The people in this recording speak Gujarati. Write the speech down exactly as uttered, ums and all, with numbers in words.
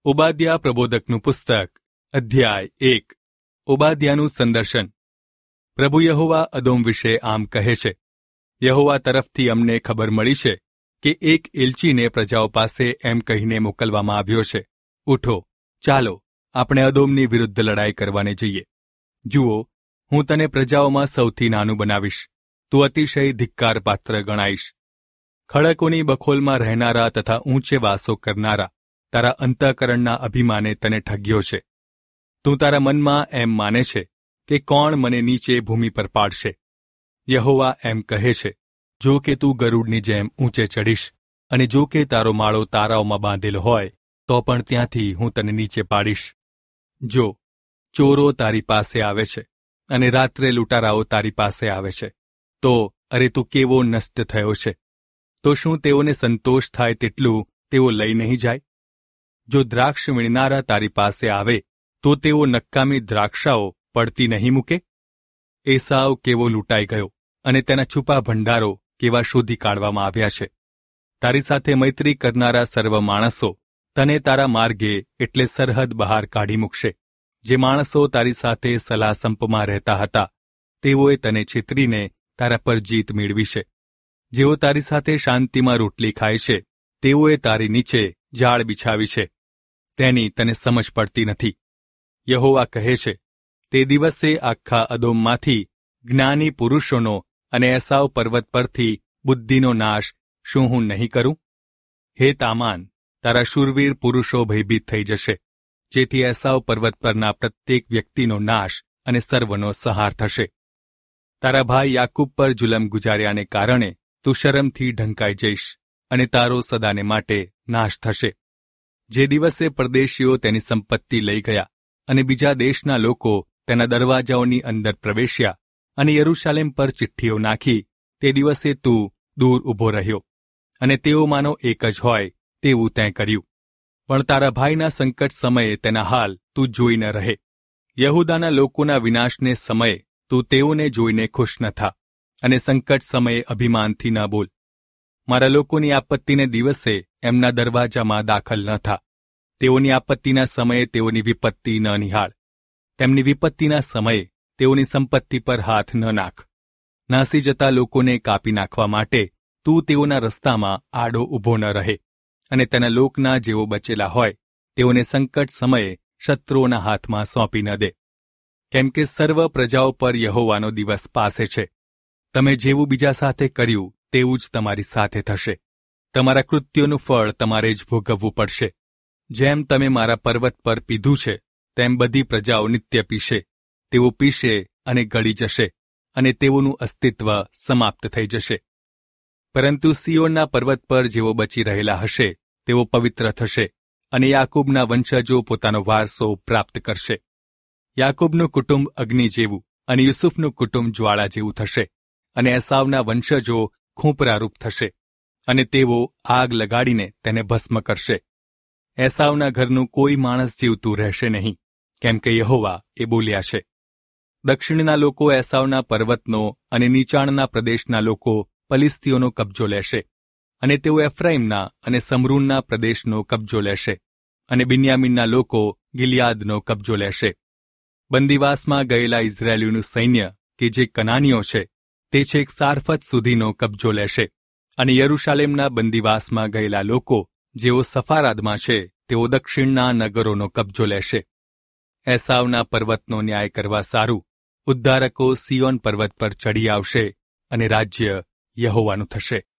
ઓબાદ્યા પ્રબોધકનું પુસ્તક અધ્યાય એક. ઓબાદ્યાનું સંદર્શન. પ્રભુ યહોવા અદોમ વિશે આમ કહે છે, યહોવા તરફથી અમને ખબર મળી છે કે એક એલચીને પ્રજાઓ પાસે એમ કહીને મોકલવામાં આવ્યો છે, ઉઠો, ચાલો, આપણે અદોમની વિરુદ્ધ લડાઈ કરવાને જઈએ. જુઓ, હું તને પ્રજાઓમાં સૌથી નાનું બનાવીશ, તું અતિશય ધિક્કારપાત્ર ગણાઈશ. ખડકોની બખોલમાં રહેનારા તથા ઊંચે વાસો કરનારા તારા અંતઃકરણના અભિમાને તને ઠગ્યો છે. તું તારા મનમાં એમ માને છે કે કોણ મને નીચે ભૂમિ પર પાડશે. યહોવા એમ કહે છે, જો કે તું ગરુડની જેમ ઊંચે ચડીશ, અને જો કે તારો માળો તારાઓમાં બાંધેલો હોય, તો પણ ત્યાંથી હું તને નીચે પાડીશ. જો ચોરો તારી પાસે આવે છે અને રાત્રે લૂંટારાઓ તારી પાસે આવે છે, તો અરે તું કેવો નષ્ટ થયો છે. તો શું તેઓને સંતોષ થાય તેટલું તેઓ લઈ નહીં જાય? જો દ્રાક્ષ વીણનારા તારી પાસે આવે, તો તેઓ નક્કામી દ્રાક્ષાઓ પડતી નહીં મૂકે? એસાવ કેવો લૂંટાઈ ગયો, અને તેના છુપા ભંડારો કેવા શોધી કાઢવામાં આવ્યા છે. તારી સાથે મૈત્રી કરનારા સર્વ માણસો તને તારા માર્ગે એટલે સરહદ બહાર કાઢી મૂકશે. જે માણસો તારી સાથે સલાહ સંપમાં રહેતા હતા, તેઓએ તને છેતરીને તારા પર જીત મેળવી છે. જેઓ તારી સાથે શાંતિમાં રોટલી ખાય છે, તેઓએ તારી નીચે જાળ બિછાવી છે. તેની તને સમજ પડતી નથી. યહોવા કહે છે, તે દિવસે આખા અદોમમાંથી જ્ઞાની પુરુષોનો અને એસાવ પર્વત પરથી બુદ્ધિનો નાશ શું હું નહીં કરું? હે તામાન, તારા શૂરવીર પુરુષો ભયભીત થઈ જશે, જેથી એસાવ પર્વત પરના પ્રત્યેક વ્યક્તિનો નાશ અને સર્વનો સંહાર થશે. તારા ભાઈ યાકૂબ પર જુલમ ગુજાર્યાને કારણે તું શરમથી ઢંકાઈ જઈશ, અને તારો સદાને માટે નાશ થશે. જે દિવસે પરદેશીઓ તેની સંપત્તિ લઈ ગયા, અને બીજા દેશના લોકો તેના દરવાજાઓની અંદર પ્રવેશ્યા, અને યરૂશાલેમ પર ચિઠ્ઠીઓ નાખી, તે દિવસે તું દૂર ઊભો રહ્યો, અને તેઓ માનો એક જ હોય તેવું તેં કર્યું. પણ તારા ભાઈના સંકટ સમયે તેના હાલ તું જોઈ ન રહે. યહૂદાના લોકોના વિનાશને સમયે તું તેઓને જોઈને ખુશ ન થા, અને સંકટ સમયે અભિમાનથી ન બોલ. મારા લોકોની આપત્તિને દિવસે એમના દરવાજામાં દાખલ ન થા. તેઓની આપત્તિના સમયે તેઓની વિપત્તિ ન નિહાળ. તેમની વિપત્તિના સમયે તેઓની સંપત્તિ પર હાથ ન નાખ. નાસી જતા લોકોને કાપી નાખવા માટે તું તેઓના રસ્તામાં આડો ઊભો ન રહે, અને તેના લોકના જેઓ બચેલા હોય તેઓને સંકટ સમયે શત્રુઓના હાથમાં સોંપી ન દે. કેમ કે સર્વ પ્રજાઓ પર યહોવાનો દિવસ પાસે છે. તમે જેવું બીજા સાથે કર્યું તેવું જ તમારી સાથે થશે. તમારા કૃત્યોનું ફળ તમારે જ ભોગવવું પડશે. જેમ તમે મારા પર્વત પર પીધું છે, તેમ બધી પ્રજાઓ નિત્ય પીશે. તેઓ પીશે અને ગળી જશે, અને તેઓનું અસ્તિત્વ સમાપ્ત થઈ જશે. પરંતુ સિયોનના પર્વત પર જેઓ બચી રહેલા હશે, તેઓ પવિત્ર થશે, અને યાકૂબના વંશજો પોતાનો વારસો પ્રાપ્ત કરશે. યાકૂબનું કુટુંબ અગ્નિ જેવું, અને યુસુફનું કુટુંબ જ્વાળા જેવું થશે, અને એસાવના વંશજો ખૂંપરારૂપ થશે, અને તેઓ આગ લગાડીને તેને ભસ્મ કરશે. એસાવના ઘરનું કોઈ માણસ જીવતું રહેશે નહીં, કેમ કે યહોવા એ બોલ્યા છે. દક્ષિણના લોકો એસાવના પર્વતનો અને નીચાણના પ્રદેશના લોકો પલિસ્તીઓનો કબજો લેશે, અને તેઓ એફ્રાઈમના અને સમરૂનના પ્રદેશનો કબજો લેશે, અને બિન્યામીનના લોકો ગિલિયાદનો કબજો લેશે. બંદીવાસમાં ગયેલા ઇઝરાયેલીનું સૈન્ય કે જે કનાનીઓ છે, તે છેક સારફત સુધીનો કબજો લેશે, અને યરૂશાલેમના બંદીવાસમાં ગયેલા લોકો જેઓ સફારાદમાં છે, તેઓ દક્ષિણના નગરોનો કબજો લેશે. એસાવના પર્વતનો ન્યાય કરવા સારું ઉદ્ધારકો સિયોન પર્વત પર ચડી આવશે, અને રાજ્ય યહોવાનું થશે.